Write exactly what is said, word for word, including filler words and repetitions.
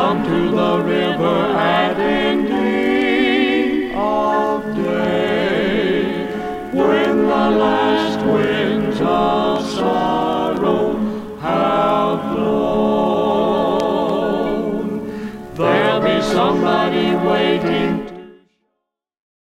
down to the river at ending of day, when the last winds of sorrow have blown. There'll be somebody waiting